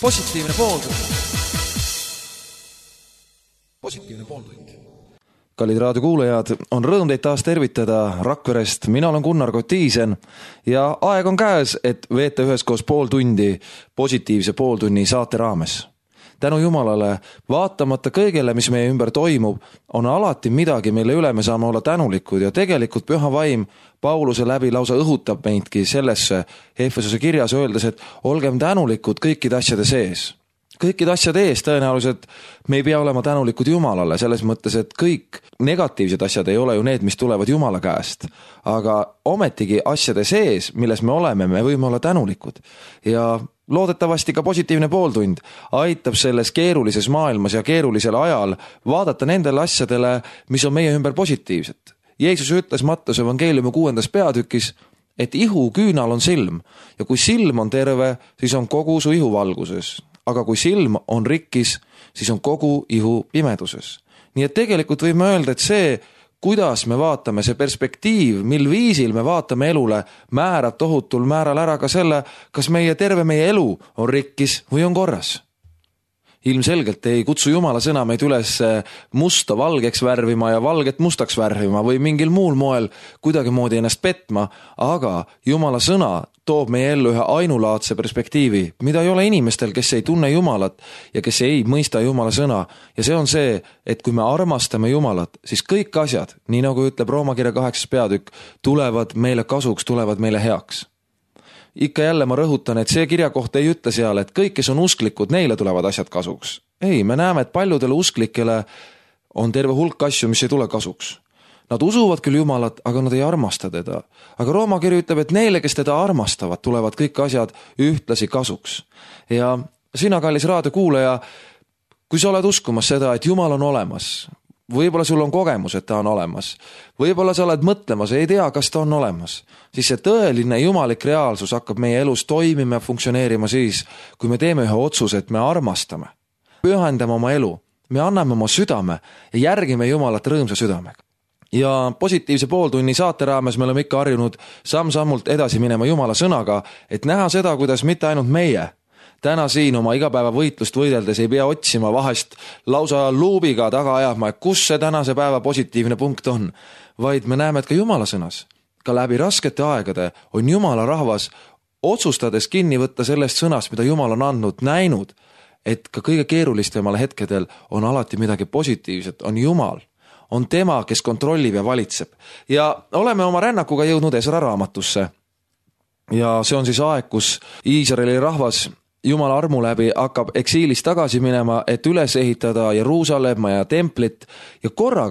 positiivne pooltund. Positiivne pooltund. Kallid raadiokuulajad, on rõõm teid taas tervitada Rakverest. Mina olen Gunnar Kotiisen ja aeg on käes, et veeta üheskoos pool tundi positiivse pooltunni saate raames. Tänu Jumalale, vaatamata kõigele, mis meie ümber toimub, on alati midagi, mille üle me saame olla tänulikud ja tegelikult Püha Vaim Pauluse läbi lausa õhutab meidki sellesse Efesuse kirjas öeldes, et olgem tänulikud kõikide asjade sees. Kõikide asjade ees tõenäoliselt me ei pea olema tänulikud Jumalale, selles mõttes, et kõik negatiivsed asjad ei ole ju need, mis tulevad Jumala käest. Aga ometigi asjade sees, milles me oleme, me võime olla tänulikud. Ja loodetavasti ka positiivne pooltund aitab selles keerulises maailmas ja keerulisel ajal vaadata nendele asjadele, mis on meie ümber positiivset. Jeesus ütles Mattuse evangeeliumi 6. peatükis, et ihu küünal on silm ja kui silm on terve, siis on kogu su ihu valguses. Aga kui silm on rikkis, siis on kogu ihu pimeduses. Nii et tegelikult võime öelda, et see, kuidas me vaatame, see perspektiiv, mil viisil me vaatame elule, määrab tohutul määral ära ka selle, kas terve meie elu on rikkis või on korras. Ilmselgelt ei kutsu Jumala sõna meid üles musta valgeks värvima ja valget mustaks värvima või mingil muul moel kuidagimoodi ennast petma, aga Jumala sõna toob meie ellu ühe ainulaadse perspektiivi, mida ei ole inimestel, kes ei tunne Jumalat ja kes ei mõista Jumala sõna. Ja see on see, et kui me armastame Jumalat, siis kõik asjad, nii nagu ütleb Roomakirja 8. peatükk, tulevad meile kasuks, tulevad meile heaks. Ikka jälle ma rõhutan, et see kirja kohta ei ütle seal, et kõik, kes on usklikud, neile tulevad asjad kasuks. Ei, me näeme, et paljudele usklikele on terve hulk asju, mis ei tule kasuks. Nad usuvad küll Jumalat, aga nad ei armasta teda. Aga Roomakiri ütleb, et neile, kes teda armastavad, tulevad kõik asjad ühtlasi kasuks. Ja sina, kallis raadiokuulaja, kui sa oled uskumas seda, et Jumal on olemas, võib-olla sul on kogemus, et ta on olemas, võib-olla sa oled mõtlemas, ei tea, kas ta on olemas, siis see tõeline jumalik reaalsus hakkab meie elus toimima ja funktsioneerima siis, kui me teeme ühe otsuse, et me armastame, pühendame oma elu, me anname oma südame ja järgime Jumalat rõõmsa südamega. Ja positiivse pooltunni saate raames me oleme ikka harjunud samm-sammult edasi minema Jumala sõnaga, et näha seda, kuidas mitte ainult meie täna siin oma igapäeva võitlust võideldes ei pea otsima vahest lausa luubiga taga ajama, et kus see tänase päeva positiivne punkt on, vaid me näeme, et ka Jumala sõnas, ka läbi raskete aegade on Jumala rahvas otsustades kinni võtta sellest sõnast, mida Jumal on andnud, näinud, et ka kõige keerulistemal hetkedel on alati midagi positiivset, on Jumal, on tema, kes kontrollib ja valitseb. Ja oleme oma rännakuga jõudnud Esra raamatusse. Ja see on siis aeg, kus Iisraeli rahvas Jumala armu läbi hakkab eksiilis tagasi minema, et üles ehitada Jeruusalemma ja templit ja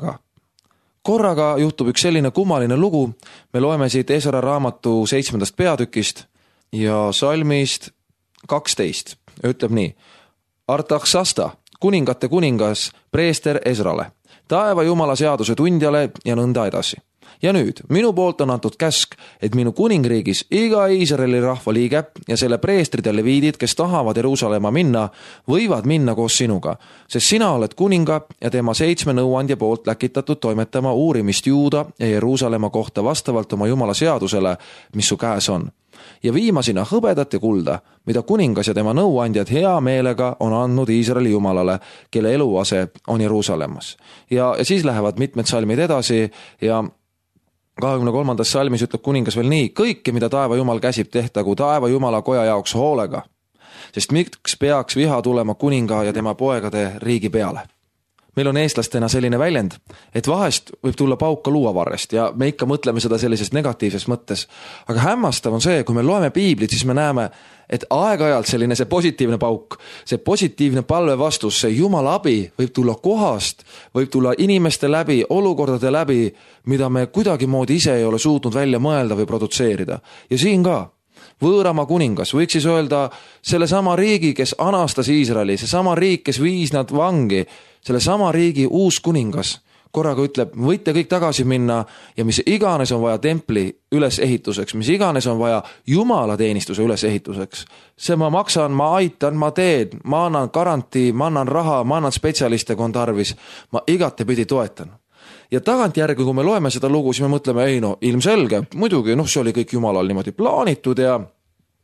korraga juhtub üks selline kummaline lugu. Me loeme siit Esra raamatu 7. peatükist ja salmist 12. Ütleb nii. Artaksasta, kuningate kuningas, preester Esrale, taeva Jumala seaduse tundjale ja nõnda edasi. Ja nüüd, minu poolt on antud käsk, et minu kuningriigis iga Iisraeli rahva liige ja selle preestrid ja leviidid, kes tahavad Jeruusalemma minna, võivad minna koos sinuga, sest sina oled kuninga ja tema 7 nõuandja poolt läkitatud toimetama uurimist Juuda ja Jeruusalemma kohta vastavalt oma Jumala seadusele, mis su käes on. Ja viima sinna hõbedat ja kulda, mida kuningas ja tema nõuandjad hea meelega on andnud Iisraeli Jumalale, kelle eluase on Jeruusalemmas. Ja siis lähevad mitmed salmid edasi ja 23. salmis ütleb kuningas veel nii, kõike, mida taeva Jumal käsib, tehtagu taeva Jumala koja jaoks hoolega, sest miks peaks viha tulema kuninga ja tema poegade riigi peale. Meil on eestlastena selline väljend, et vahest võib tulla pauk ka luuavarrest ja me ikka mõtleme seda sellises negatiivses mõttes. Aga hämmastav on see, kui me loeme piiblit, siis me näeme, et aeg-ajalt selline see positiivne pauk, see positiivne palve vastus, see Jumala abi võib tulla kohast, võib tulla inimeste läbi, olukordade läbi, mida me kuidagimoodi ise ei ole suutnud välja mõelda või produtseerida. Ja siin ka võõrama kuningas, võiks siis öelda selle sama riigi, kes anastas Iisraeli, see sama riik, kes viis nad vangi, selle sama riigi uus kuningas korraga ütleb, võite kõik tagasi minna ja mis iganes on vaja templi ülesehituseks, mis iganes on vaja Jumala teenistuse ülesehituseks. See ma maksan, ma aitan, ma teen, ma annan garantii, ma annan raha, ma annan spetsialiste, kui on tarvis, ma igatepidi toetan. Ja tagantjärgi, kui me loeme seda lugu, siis me mõtleme, ei no, ilmselge, muidugi, see oli kõik Jumalal niimoodi plaanitud ja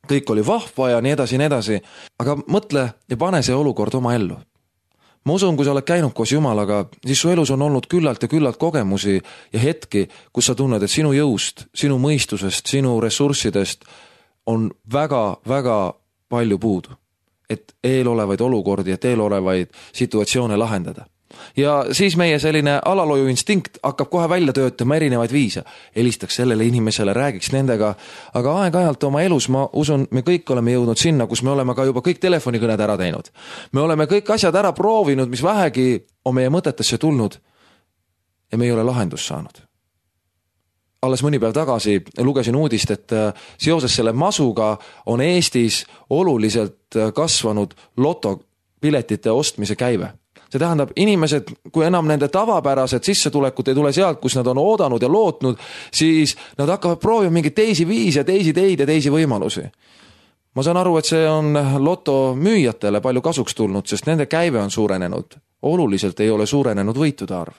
kõik oli vahva ja nii edasi, aga mõtle ja pane see olukord oma ellu. Ma usun, kui sa oled käinud koos Jumalaga, siis su elus on olnud küllalt ja küllalt kogemusi ja hetki, kus sa tunned, et sinu jõust, sinu mõistusest, sinu ressurssidest on väga palju puudu, et eelolevaid olukordi, et eelolevaid situatsioone lahendada. Ja siis meie selline alaloju instinkt hakkab kohe välja töötama erinevaid viise. Helistaks sellele inimesele, räägiks nendega, aga aeg-ajalt oma elus, ma usun, me kõik oleme jõudnud sinna, kus me oleme ka juba kõik telefonikõned ära teinud. Me oleme kõik asjad ära proovinud, mis vähegi on meie mõtetesse tulnud ja me ei ole lahendust saanud. Alles mõni päev tagasi lugesin uudist, et seoses selle masuga on Eestis oluliselt kasvanud lotopiletite ostmise käive. See tähendab, inimesed, kui enam nende tavapärased sissetulekut ei tule sealt, kus nad on oodanud ja lootnud, siis nad hakkavad proovima mingeid teisi viise, teisi teid ja teisi võimalusi. Ma saan aru, et see on loto müüjatele palju kasuks tulnud, sest nende käive on suurenenud. Oluliselt ei ole suurenenud võitude arv.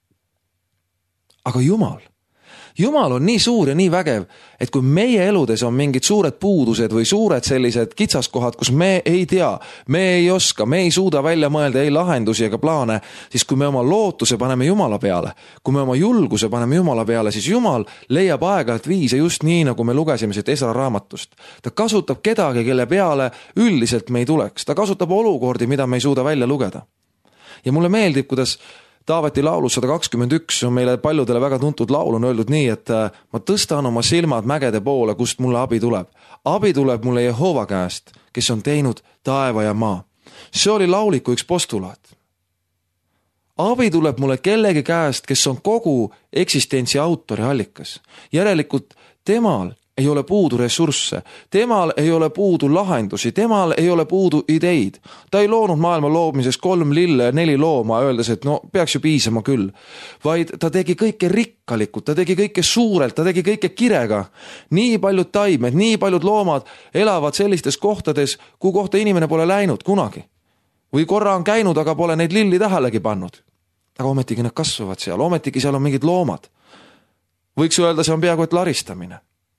Aga Jumal on nii suur ja nii vägev, et kui meie eludes on mingid suured puudused või suured sellised kitsaskohad, kus me ei tea, me ei oska, me ei suuda välja mõelda ei lahendusi ega plaane, siis kui me oma lootuse paneme Jumala peale, kui me oma julguse paneme Jumala peale, siis Jumal leiab aeg-ajalt viise just nii, nagu me lugesime siit Esra raamatust. Ta kasutab kedagi, kelle peale üldiselt me ei tuleks. Ta kasutab olukordi, mida me ei suuda välja lugeda. Ja mulle meeldib, kuidas Taaveti laulus 121 on meile paljudele väga tuntud laul on öeldud nii, et ma tõstan oma silmad mägede poole, kust mulle abi tuleb. Abi tuleb mulle Jehova käest, kes on teinud taeva ja maa. See oli lauliku üks postulaat. Abi tuleb mulle kellegi käest, kes on kogu eksistentsi autori allikas. Järelikult temal ei ole puudu ressursse, temal ei ole puudu lahendusi, temal ei ole puudu ideid. Ta ei loonud maailma loomises 3 lille ja 4 looma, öeldes, et no peaks ju piisama küll. Vaid ta tegi kõike rikkalikult, ta tegi kõike suurelt, ta tegi kõike kirega. Nii paljud taimed, nii paljud loomad elavad sellistes kohtades, kuhu kohta inimene pole läinud kunagi. Või korra on käinud, aga pole neid lilli tähelegi pannud. Aga ometigi nad kasvavad seal, ometigi seal on mingid loomad. Võiks öelda, see on peaaegu et laristamine.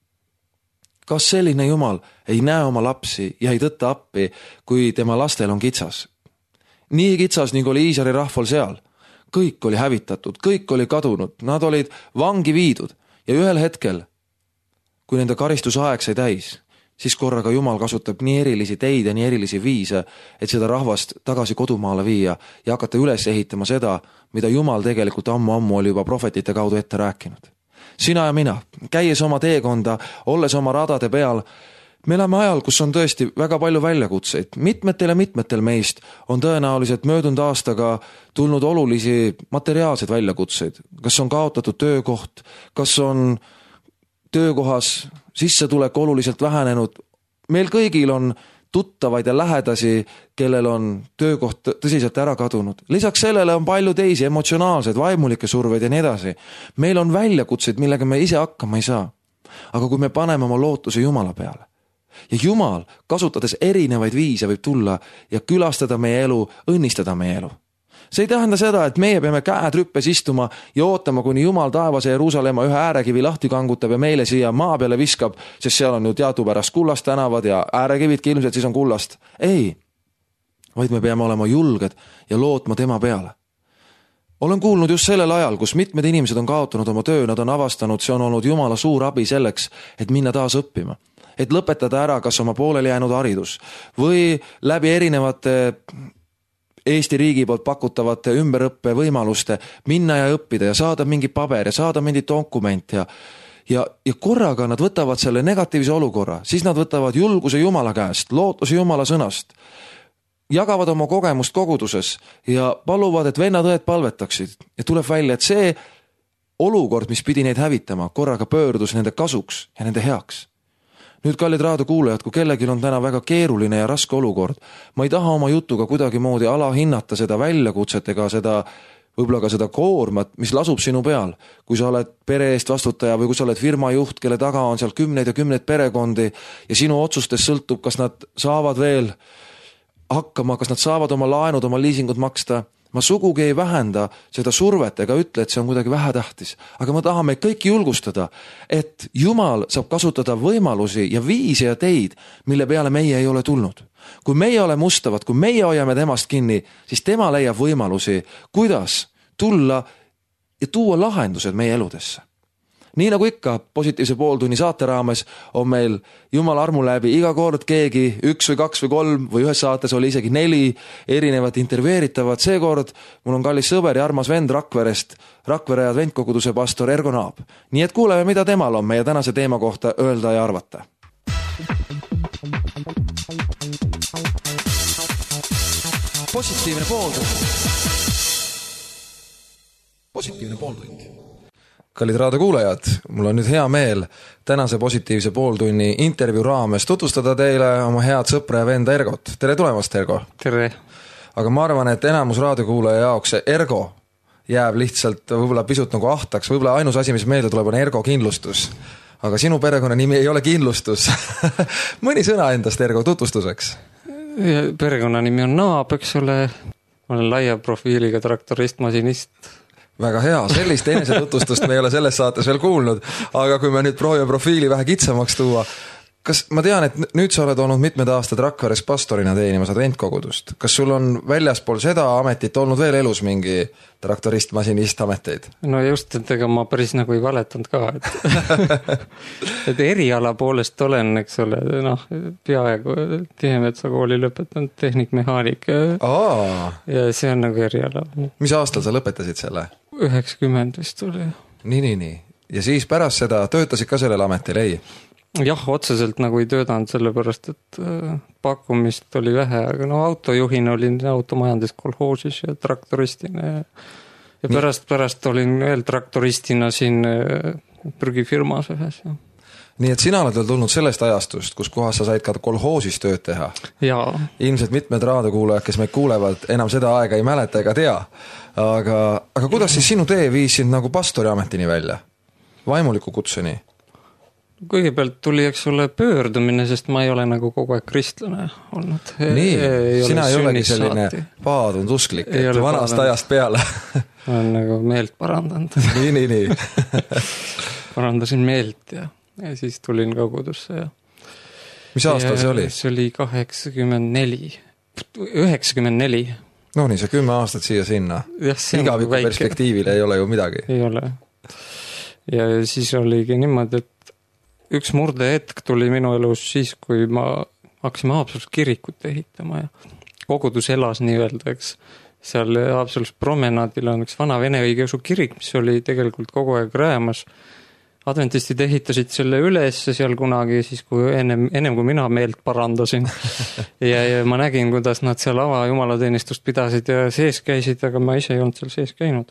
Kas selline Jumal ei näe oma lapsi ja ei tõtta appi, kui tema lastel on kitsas? Nii kitsas, nagu oli Iisraeli rahval seal. Kõik oli hävitatud, kõik oli kadunud, nad olid vangi viidud ja ühel hetkel, kui nende karistusaeg sai täis, siis korraga Jumal kasutab nii erilisi teid ja nii erilisi viise, et seda rahvast tagasi kodumaale viia ja hakata üles ehitama seda, mida Jumal tegelikult ammu oli juba prohvetite kaudu ette rääkinud. Sina ja mina, käies oma teekonda, olles oma radade peal, me elame ajal, kus on tõesti väga palju väljakutseid. Mitmetel meist on tõenäoliselt möödunud aastaga tulnud olulisi materiaalseid väljakutseid. Kas on kaotatud töökoht, kas on töökohas sissetulek oluliselt vähenenud. Meil kõigil on tuttavaid ja lähedasi, kellel on töökoht tõsiselt ära kadunud. Lisaks sellele on palju teisi emotsionaalseid, vaimulikke surveid ja nii edasi. Meil on väljakutseid, millega me ise hakkama ei saa. Aga kui me paneme oma lootuse Jumala peale ja Jumal, kasutades erinevaid viise, võib tulla ja külastada meie elu, õnnistada meie elu. See ei tähenda seda, et meie peame käed rüppes istuma ja ootama, kuni Jumal taevase Jeruusalemma ühe äärekivi lahti kangutab ja meile siia maa peale viskab, sest seal on ju teadupärast kullast tänavad ja äärekividki ilmselt siis on kullast. Ei, vaid me peame olema julged ja lootma tema peale. Olen kuulnud just sellel ajal, kus mitmed inimesed on kaotanud oma töö, nad on avastanud, see on olnud Jumala suur abi selleks, et minna taas õppima. Et lõpetada ära kas oma pooleli jäänud haridus või läbi erinevate Eesti riigi poolt pakutavate ümberõppe võimaluste minna ja õppida ja saada mingi paber ja saada mingi dokument ja korraga nad võtavad selle negatiivse olukorra, siis nad võtavad julguse Jumala käest, lootuse Jumala sõnast, jagavad oma kogemust koguduses ja paluvad, et vennad-õed palvetaksid ja tuleb välja, et see olukord, mis pidi neid hävitama, korraga pöördus nende kasuks ja nende heaks. Nüüd, kallid raadiokuulajad, kui kellelgi on täna väga keeruline ja raske olukord, ma ei taha oma jutuga kuidagi moodi alahinnata seda väljakutset ega võib-olla ka seda koormat, mis lasub sinu peal, kui sa oled pere eest vastutaja või kui sa oled firma juht, kelle taga on seal 10 ja 10 perekondi ja sinu otsustest sõltub, kas nad saavad veel hakkama, kas nad saavad oma laenud, oma liisingud maksta ma sugugi ei vähenda seda survet ega ütle, et see on kuidagi vähetähtis, aga ma tahan meid kõiki julgustada, et Jumal saab kasutada võimalusi ja viise ja teid, mille peale meie ei ole tulnud. Kui meie oleme ustavad, kui meie hoiame temast kinni, siis tema leiab võimalusi, kuidas tulla ja tuua lahendused meie eludesse. Nii nagu ikka positiivse pooltunni saate raames on meil Jumala armu läbi iga kord keegi 1 või 2 või 3 või ühes saates oli isegi 4 erinevat intervjueeritavat. Seekord mul on kallis sõber ja armas vend Rakverest, Rakvere adventkoguduse pastor Ergo Naab. Nii et kuuleme, mida temal on meie tänase teema kohta öelda ja arvata. Positiivne pooltund. Positiivne pooltund. Kallid raadiokuulajad, mul on nüüd hea meel tänase positiivse pooltunni intervjuu raames tutvustada teile oma head sõpra ja venda Ergot. Tere tulemast, Ergo! Tere! Aga ma arvan, et enamus raadiokuulaja jaoks see Ergo jääb lihtsalt võib-olla pisut nagu ahtaks. Võib-olla ainus asi, mis meelde tuleb, on Ergo kindlustus. Aga sinu perekonna nimi ei ole kindlustus. Mõni sõna endast, Ergo, tutvustuseks? Perekonna nimi on Naab, eks ole. Ma olen laia profiiliga traktorist, masinist. Väga hea, sellist enesetutvustust me ei ole selles saates veel kuulnud, aga kui me nüüd proovime profiili vähe kitsamaks tuua, kas ma tean, et nüüd sa oled olnud mitmed aastad Rakveres pastorina teenimas adventkogudust. Kas sul on väljaspool seda ametit olnud veel elus mingi traktorist, masinist ameteid? No just, et ega ma päris nagu ei valetanud ka, et eriala poolest olen, eks ole, peaaegu Tihemetsa kooli lõpetanud tehnikmehaanik ja see on nagu eriala. Mis aastal sa lõpetasid selle? 90 vist oli. Nii. Ja siis pärast seda töötasid ka sellel ametil, ei? Jah, otseselt nagu ei töötanud sellepärast, et pakkumist oli vähe, aga autojuhina olin automajandis kolhoosis ja traktoristina ja pärast olin veel traktoristina siin prügifirmas ühes. Ja. Nii et sina oled veel tulnud sellest ajastust, kus kohas sa said ka kolhoosis tööd teha. Jaa. Ilmselt mitmed raadiokuulajad, kes meid kuulevad, enam seda aega ei mäleta ega tea. Aga kuidas siis sinu tee viis sind nagu pastori ametini välja? Vaimuliku kutseni? Kõigepealt tuli, eks ole, pöördumine, sest ma ei ole nagu kogu aeg kristlane olnud. Nii, sina ei olegi selline paadund usklik, et vanast ajast peale. Ma olen nagu meelt parandanud. Nii. Parandasin meelt ja siis tulin kogudusse. Ja. Mis aastal see oli? See oli 94. No nii, see 10 aastat siia-sinna. Igaviku perspektiivil ei ole ju midagi. Ei ole. Ja siis oligi niimoodi, et üks murdehetk tuli minu elus siis, kui ma hakkasime Haapsalus kirikut ehitama ja kogudus elas nii-öelda, eks. Seal Haapsalus promenaadil on üks vana vene õigeusu kirik, mis oli tegelikult kogu aeg räämas. Adventistid ehitasid selle üles seal kunagi, siis kui ennem kui mina meelt parandasin. ja ma nägin, kuidas nad seal jumalateenistust pidasid ja sees käisid, aga ma ise ei olnud seal sees käinud.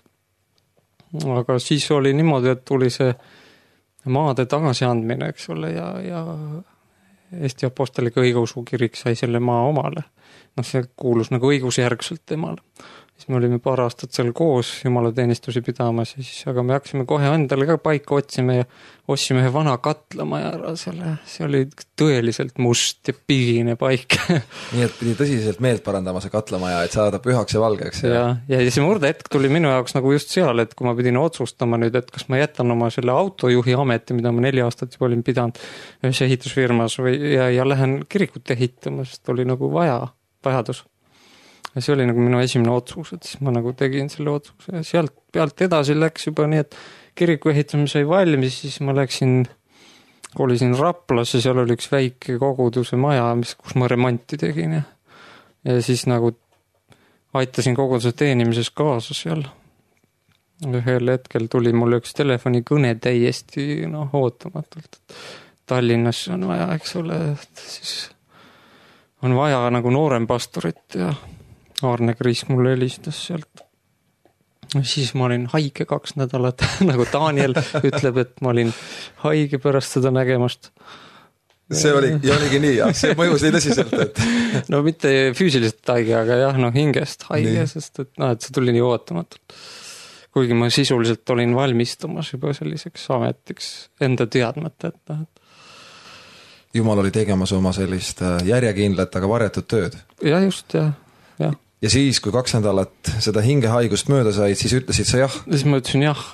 Aga siis oli niimoodi, et tuli see maade tagasiandmine, eks ole, ja Eesti Apostoliku õigeusu kirik sai selle maa omale. See kuulus nagu õigusjärgselt temale. Siis me olime paar aastat seal koos jumalateenistusi pidamas, aga me hakkasime kohe endale ka paika otsime ja otsime ühe vana katlamaja ära selle. See oli tõeliselt must ja pigine paik. Nii et pidi tõsiselt meelt parandama see katlamaja, et saada pühaks ja valgeks. Ja see murdehetk tuli minu jaoks nagu just seal, et kui ma pidin otsustama nüüd, et kas ma jätan oma selle autojuhi ameti, mida ma 4 aastat juba olin pidanud ühes ehitusfirmas ja lähen kirikut ehitama, sest oli nagu vajadus. Ja see oli nagu minu esimene otsus, et siis ma nagu tegin selle otsuse ja sealt pealt edasi läks juba nii, et kiriku ehitamine sai valmis, siis ma kolisin Raplasse, seal oli üks väike koguduse maja, kus ma remonti tegin ja siis nagu aitasin koguduse teenimises kaasa seal. Ühel hetkel tuli mulle üks telefonikõne täiesti ootamatult. Tallinnas on vaja, eks ole, siis on vaja nagu noorem pastorit ja Aarne Kriisk mulle helistas sealt. Siis ma olin haige 2 nädalat, nagu Daniel ütleb, et ma olin haige pärast seda nägemast. See oligi nii, ja see mõjus nii tõsiselt, et... No mitte füüsiliselt haige, aga jah, hingest haige, sest et see tuli nii ootamatult. Kuigi ma sisuliselt olin valmistumas juba selliseks ametiks enda teadmata, et Jumal oli tegemas oma sellist järjekindlat, aga varjatud tööd. Ja just, jah. ja siis, kui 2 nädalat seda hingehaigust mööda said, siis ütlesid sa jah? Siis ma ütlesin jah.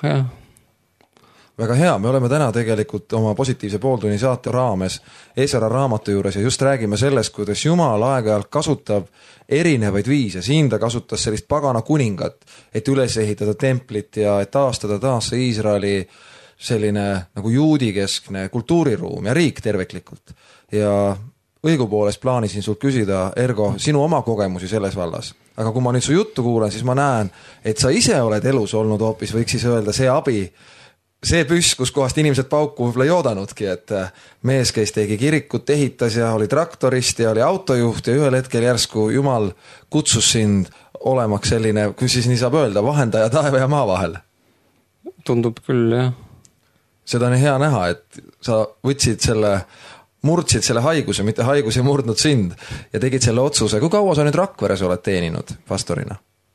Väga hea, me oleme täna tegelikult oma positiivse pooltunni saate raames Esra raamatu juures ja just räägime sellest, kuidas Jumal aeg-ajalt kasutab erinevaid viise. Siin ta kasutas sellist pagana kuningat, et üles ehitada templit ja et taastada taas Iisraeli selline nagu juudikeskne kultuuriruum ja riik terviklikult. Ja õigupoolest plaanisin sult küsida, Ergo, sinu oma kogemusi selles vallas. Aga kui ma nüüd su juttu kuulen, siis ma näen, et sa ise oled elus olnud hoopis, võiks siis öelda, see abi, see püss, kus kohast inimesed pauku võib-olla ei oodanudki, et mees, kes tegi kirikut, ehitas ja oli traktorist ja oli autojuht ja ühel hetkel järsku Jumal kutsus sind olemaks selline, kus siis nii saab öelda, vahendaja taeva ja maa vahel. Tundub küll, jah. Seda on hea näha, et sa murdsid selle haiguse, mitte haigus ei murdnud sind ja tegid selle otsuse. Kui kaua sa nüüd Rakveres oled teeninud pastorina?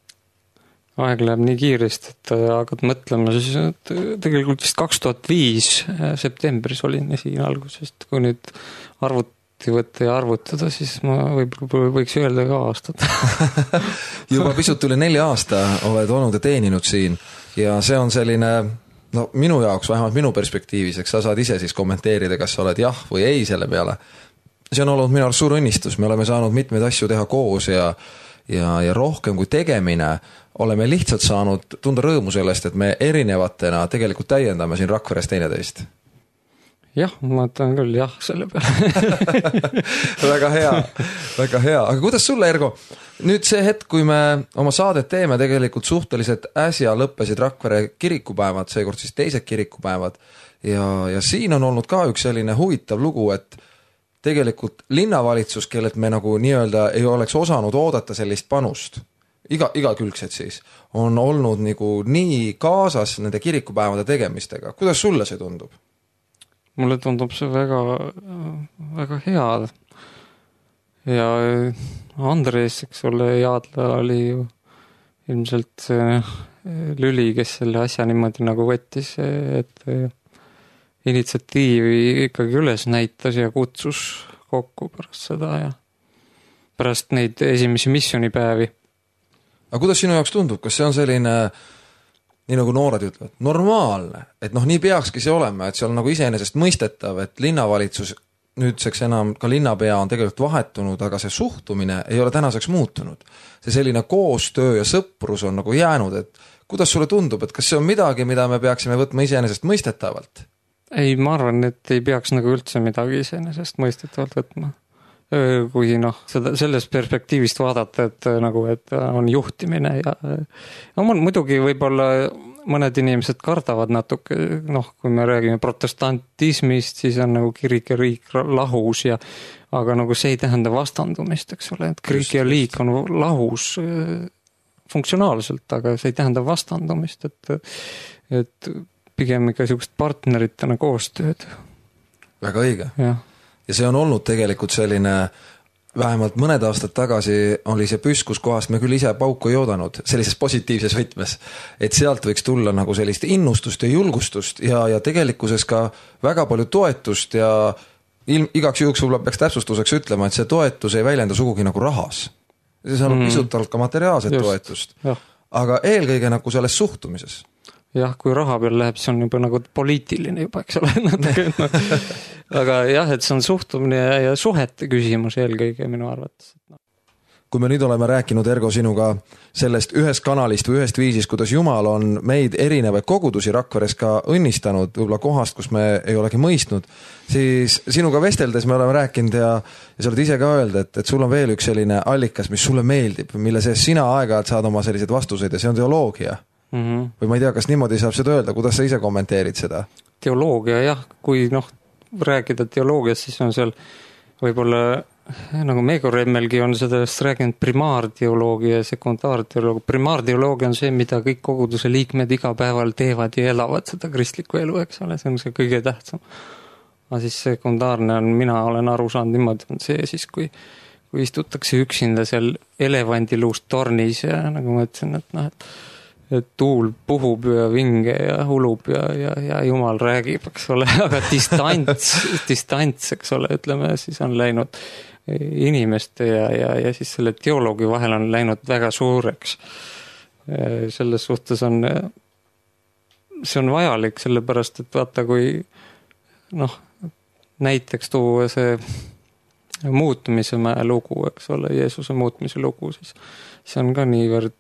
Aeg läheb nii kiiresti, et hakkad mõtlema, siis tegelikult vist 2005 septembris olin siin algusest, kui nüüd arvuti võtta ja arvutada, siis ma võiks öelda ka aastat. Juba pisut üle 4 aasta oled olnud ja teeninud siin ja see on selline, no minu jaoks, vähemalt minu perspektiivis, eks sa saad ise siis kommenteerida, kas sa oled jah või ei selle peale. See on olnud minu arust suur õnnistus, me oleme saanud mitmeid asju teha koos ja rohkem kui tegemine oleme lihtsalt saanud tunda rõõmu sellest, et me erinevatena tegelikult täiendame siin Rakveres teineteist. Jah, ma ütlen küll jah selle peale. Väga hea, väga hea. Aga kuidas sulle, Ergo, nüüd see hetk, kui me oma saadet teeme, tegelikult suhteliselt äsja lõppesid Rakvere kirikupäevad, seekord siis teised kirikupäevad ja siin on olnud ka üks selline huvitav lugu, et tegelikult linnavalitsus, kellelt me nagu nii-öelda ei oleks osanud oodata sellist panust, igakülgselt siis, on olnud nagu nii kaasas nende kirikupäevade tegemistega. Kuidas sulle see tundub? Mulle tundub see väga, väga hea. Ja Andres, eks ole, Jaadla oli ju ilmselt lüli, kes selle asja niimoodi nagu võttis, et initsiatiivi ikkagi üles näitas ja kutsus kokku pärast seda ja pärast neid esimesi missioonipäevi. Aga kuidas sinu jaoks tundub? Kas see on selline, nii nagu noored ütlevad, normaalne, et nii peakski see olema, et see on nagu iseenesest mõistetav, et linnavalitsus nüüdseks enam ka linnapea on tegelikult vahetunud, aga see suhtumine ei ole tänaseks muutunud. See selline koostöö ja sõprus on nagu jäänud, et kuidas sulle tundub, et kas see on midagi, mida me peaksime võtma iseenesest mõistetavalt? Ei, ma arvan, et ei peaks nagu üldse midagi iseenesest mõistetavalt võtma. Kui selles perspektiivist vaadata, et on juhtimine ja muidugi võib-olla mõned inimesed kardavad natuke, kui me räägime protestantismist, siis on nagu kirik ja riik lahus aga nagu see ei tähenda vastandumist, eks ole, et kirik ja riik on lahus funktsionaalselt, aga see ei tähenda vastandumist, et pigem ikka sellist partneritena koostööd. Väga õige. Ja see on olnud tegelikult selline, vähemalt mõned aastad tagasi oli see püss, kus kohast me küll ise pauku ei oodanud, sellises positiivses võtmes, et sealt võiks tulla nagu sellist innustust ja julgustust ja tegelikkuses ka väga palju toetust ja igaks juhuks võib-olla peaks täpsustuseks ütlema, et see toetus ei väljenda sugugi nagu rahas. See on pisut ka materiaalset toetust, aga eelkõige nagu selles suhtumises. Jah, kui raha peal läheb, see on juba nagu poliitiline juba, eks ole. Aga jah, et see on suhtumine ja suhete küsimus eelkõige minu arvates. Kui me nüüd oleme rääkinud, Ergo, sinuga sellest ühest kanalist või ühest viisist, kuidas Jumal on meid erinevaid kogudusi Rakveres ka õnnistanud, võib-olla kohast, kus me ei olegi mõistnud, siis sinuga vesteldes me oleme rääkinud ja sa oled ise ka öelda, et sul on veel üks selline allikas, mis sulle meeldib, mille sees sina aeg-ajalt saad oma sellised vastuseid ja see on teoloogia. Või ma ei tea, kas niimoodi saab seda öelda, kuidas sa ise kommenteerid seda? Teoloogia, jah, kui rääkida teoloogiast, siis on seal võib-olla, nagu Megor Emmelgi on sellest rääkinud, primaarteoloogia ja sekundaarteoloogia. Primaarteoloogia on see, mida kõik koguduse liikmed iga päeval teevad ja elavad seda kristlikku elu, eks ole, see on see kõige tähtsam. Aga siis sekundaarne on, mina olen aru saanud niimoodi, on see siis, kui istutakse üksinda seal elevandiluust tornis ja nagu ma ütlesin, et tuul puhub ja vinge ja hulub ja Jumal räägib, eks ole, aga distants, eks ole, ütleme, siis on läinud inimeste ja siis selle teoloogi vahel on läinud väga suureks. Selles suhtes see on vajalik, sellepärast, et vaata, kui näiteks tuua see muutumise lugu, eks ole, Jeesuse muutmise lugu, siis see on ka niivõrd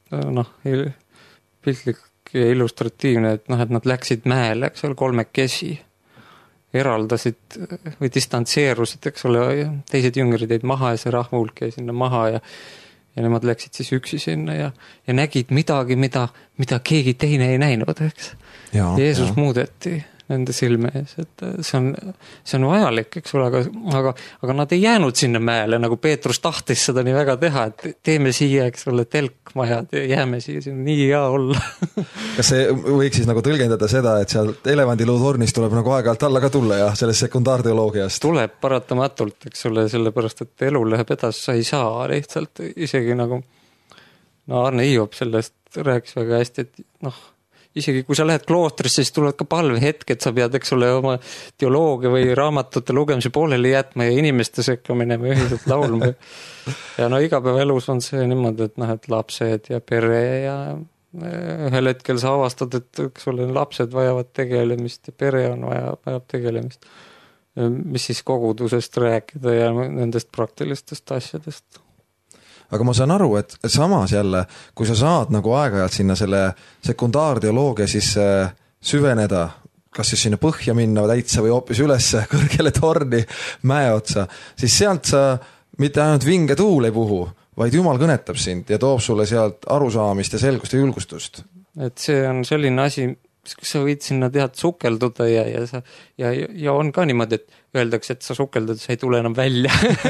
piltlik ja illustratiivne, et nad läksid mäele, eks ole, kolmekesi, eraldasid või distantseerusid, eks ole, teised jüngrid jäid maha ja see rahvahulk jäi sinna maha ja nemad läksid siis üksi sinna ja nägid midagi, mida keegi teine ei näinud, eks. Jeesus muudeti nende silme ees, et see on vajalik, eks ole, aga nad ei jäänud sinna mäele, nagu Peetrus tahtis seda nii väga teha, et teeme siia, eks ole, telkmajad ja jääme siia, siin nii hea olla. Kas see võiks siis nagu tõlgendada seda, et sealt elevandiluutornist tuleb nagu aeg-ajalt alla ka tulla ja sellest sekundaarteoloogiast? Tuleb paratamatult, eks ole, sellepärast, et elu läheb edasi, sa ei saa lihtsalt isegi nagu Arne Hiiop sellest rääkis väga hästi, et isegi kui sa lähed kloostrisse, siis tulevad ka palvehetk, et sa pead, eks ole, oma teoloogia või raamatute lugemise pooleli jätma ja inimeste sekka minema ja ühiselt laulma. Ja igapäevaelus on see niimoodi, et lapsed ja pere ja ühel hetkel sa avastad, et eks ole, lapsed vajavad tegelemist ja pere vajab tegelemist. Mis siis kogudusest rääkida ja nendest praktilistest asjadest. Aga ma saan aru, et samas jälle, kui sa saad nagu aeg-ajalt sinna selle sekundaarteoloogia siis süveneda, kas siis sinna põhja minna täitsa või hoopis üles kõrgele torni mäe otsa, siis sealt sa mitte ainult vinge tuul ei puhu, vaid Jumal kõnetab sind ja toob sulle sealt arusaamist ja selgust ja julgustust. Et see on selline asi, kus sa võid sinna sukelduda ja on ka niimoodi, et öeldakse, et sa sukeldud, sa ei tule enam välja.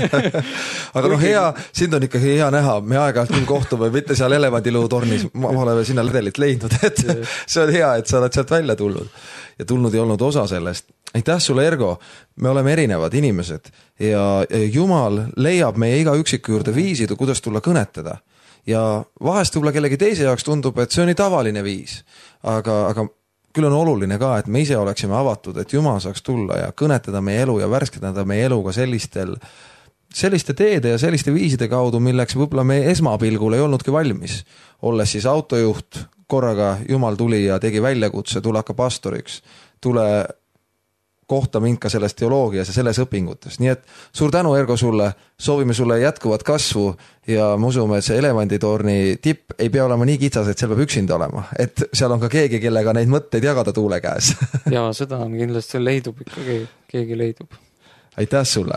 Aga hea, sind on ikkagi hea näha, me aeg-ajalt küll kohtume, mitte seal elevandiluutornis, ma oleme sinna ledelit leidnud, et see on hea, et sa oled sealt välja tulnud ja tulnud ja olnud osa sellest. Aitäh sulle, Ergo, me oleme erinevad inimesed ja Jumal leiab meie iga üksiku juurde viisid, kuidas tulla kõnetada. Ja vahest võib-olla kellegi teise jaoks tundub, et see on nii tavaline viis, aga küll on oluline ka, et me ise oleksime avatud, et Jumal saaks tulla ja kõnetada meie elu ja värskendada meie elu ka selliste teede ja selliste viiside kaudu, milleks võib-olla me esmapilgul ei olnudki valmis. Olles siis autojuht, korraga Jumal tuli ja tegi väljakutse, tule hakka pastoriks, tule kohta mind ka selles teoloogias ja selles õpingutes. Nii et suur tänu, Ergo, sulle, soovime sulle jätkuvat kasvu ja me usume, et see elevanditorni tipp ei pea olema nii kitsas, et seal peab üksinda olema. Et seal on ka keegi, kellega neid mõtteid jagada tuule käes. Ja seda on kindlasti leidub ikkagi, keegi leidub. Aitäh sulle!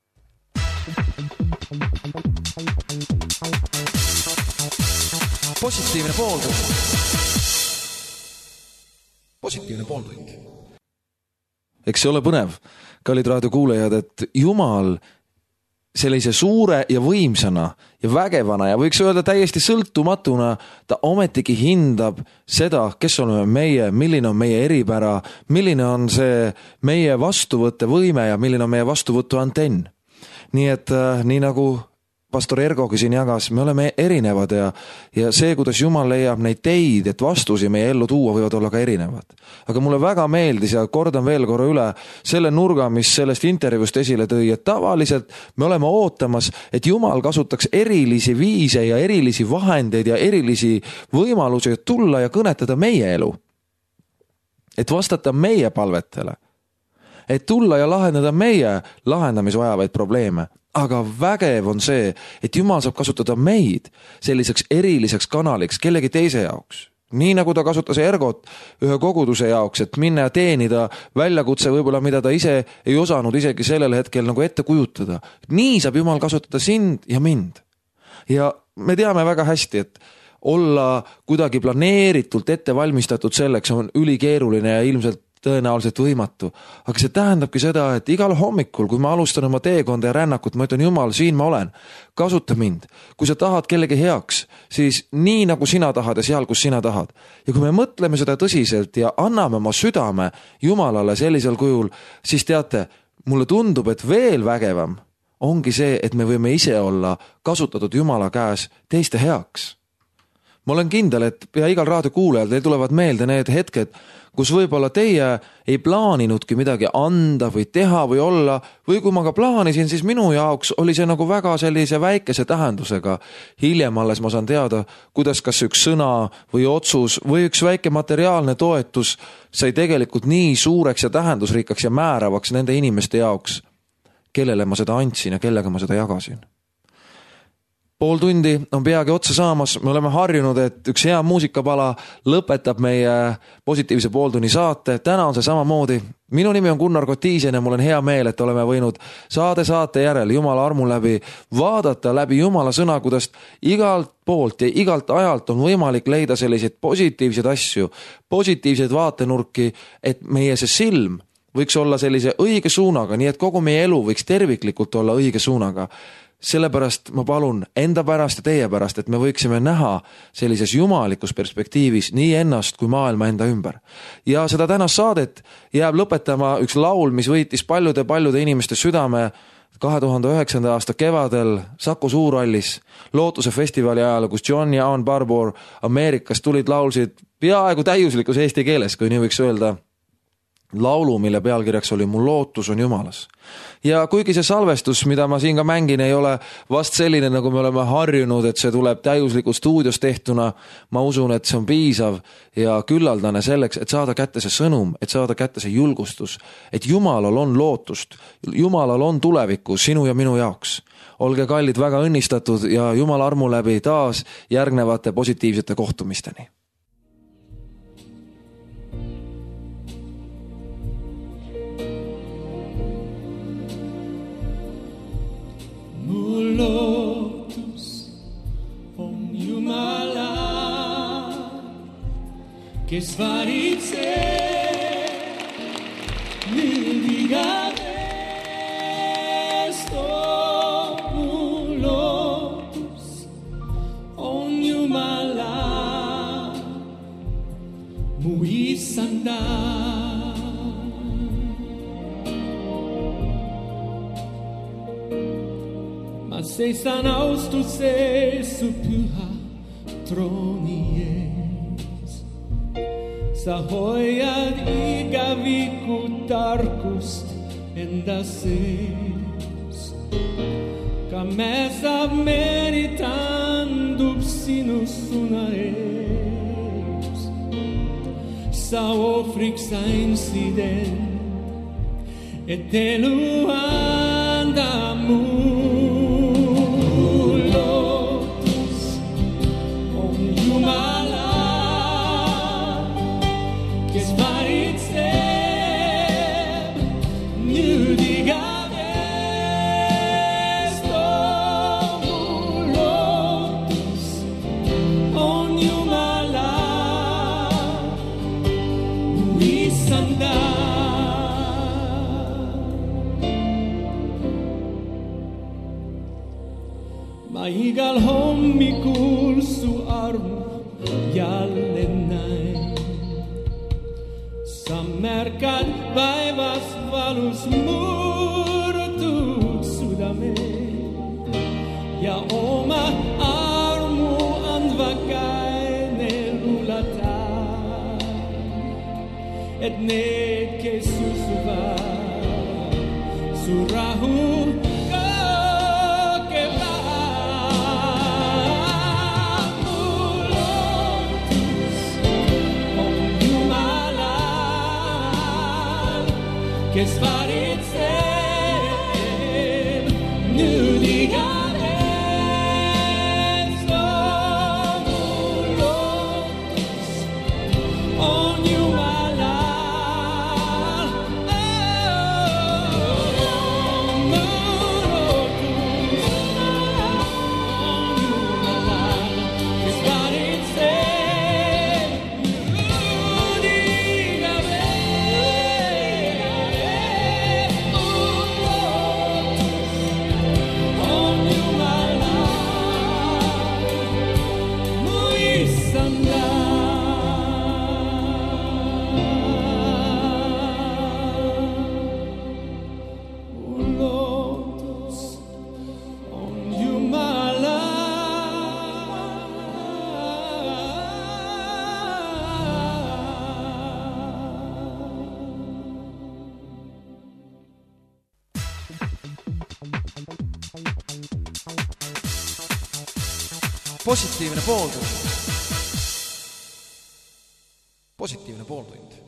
Positiivne pooltund. Eks see ole põnev, kallid raadiokuulajad, et Jumal sellise suure ja võimsana ja vägevana ja võiks öelda täiesti sõltumatuna, ta ometigi hindab seda, kes oleme meie, milline on meie eripära, milline on see meie vastuvõttevõime ja milline on meie vastuvõtu antenn. Nii et nii nagu pastor Ergogi siin jagas, me oleme erinevad ja see, kuidas Jumal leiab neid teid, et vastusi meie ellu tuua, võivad olla ka erinevad. Aga mulle väga meeldis ja kordan veel korra üle selle nurga, mis sellest intervjuust esile tõi, et tavaliselt me oleme ootamas, et Jumal kasutaks erilisi viise ja erilisi vahendeid ja erilisi võimalusi tulla ja kõnetada meie elu. Et vastata meie palvetele. Et tulla ja lahendada meie lahendamisvajavaid probleeme. Aga vägev on see, et Jumal saab kasutada meid selliseks eriliseks kanaliks kellegi teise jaoks. Nii nagu ta kasutas Ergot ühe koguduse jaoks, et minna ja teenida väljakutse võib-olla, mida ta ise ei osanud isegi sellel hetkel nagu ette kujutada. Nii saab Jumal kasutada sind ja mind. Ja me teame väga hästi, et olla kuidagi planeeritult ette valmistatud selleks on ülikeeruline ja ilmselt tõenäoliselt võimatu. Aga see tähendabki seda, et igal hommikul, kui ma alustan oma teekonda ja rännakut, ma ütlen, Jumal, siin ma olen, kasuta mind. Kui sa tahad kellegi heaks, siis nii nagu sina tahad ja seal, kus sina tahad. Ja kui me mõtleme seda tõsiselt ja anname oma südame Jumalale sellisel kujul, siis teate, mulle tundub, et veel vägevam ongi see, et me võime ise olla kasutatud Jumala käes teiste heaks. ma olen kindel, et pea igal raadiokuulajal teil tulevad meelde need hetked, kus võib-olla teie ei plaaninudki midagi anda või teha või olla, või kui ma ka plaanisin, siis minu jaoks oli see nagu väga sellise väikese tähendusega. Hiljem alles ma saan teada, kuidas kas üks sõna või otsus või üks väike materiaalne toetus sai tegelikult nii suureks ja tähendusrikkaks ja määravaks nende inimeste jaoks, kellele ma seda andsin ja kellega ma seda jagasin. Pool tundi on peagi otsa saamas, me oleme harjunud, et üks hea muusikapala lõpetab meie positiivse pooltunni saate. Täna on see samamoodi. Minu nimi on Gunnar Kotiisen ja mul on hea meel, et oleme võinud saate järel Jumala armu läbi vaadata läbi Jumala sõna, kuidas igalt poolt ja igalt ajalt on võimalik leida selliseid positiivseid asju, positiivseid vaatenurki, et meie see silm võiks olla sellise õige suunaga, nii et kogu meie elu võiks terviklikult olla õige suunaga. Sellepärast ma palun enda pärast ja teie pärast, et me võiksime näha sellises jumalikus perspektiivis nii ennast kui maailma enda ümber. Ja seda tänast saadet jääb lõpetama üks laul, mis võitis paljude inimeste südame 2009. aasta kevadel Saku Suurhallis Lootuse festivali ajal, kus John ja Ann Barbour Ameerikast tulid, laulsid peaaegu täiuslikus eesti keeles, kui nii võiks öelda, laulu, mille pealkirjaks oli Mu lootus on Jumalas. Ja kuigi see salvestus, mida ma siin ka mängin, ei ole vast selline, nagu me oleme harjunud, et see tuleb täiuslikult stuudios tehtuna, ma usun, et see on piisav ja küllaldane selleks, et saada kätte see sõnum, et saada kätte see julgustus, et Jumalal on lootust, Jumalal on tulevikku sinu ja minu jaoks. Olge kallid, väga õnnistatud ja Jumala armu läbi taas järgnevate positiivsete kohtumisteni. Mu lootus on Jumala, kes valitseb nüüd igavest. Mu lootus on Jumala, mu Isanda. Ma seisan austuses su pyhä trooni ees. Sa hoiad ikäviku tarkust enda sees. Ka mässä meri tandub sinu suna ees. Sa ohvriks sain siden, et elu anda mu. Igal hommikul su armu jälleen näin. Sa märkad päivas valus murtud sydämen ja oma armu andva käine lullataan, et need, kes usuvad su rahu kes valitseb nüüd igavest. Mu lootus on Jumalal. Mu lootus on Jumalal, kes valitseb nüüd igavest. positiivne pooltund. positiivne pooltund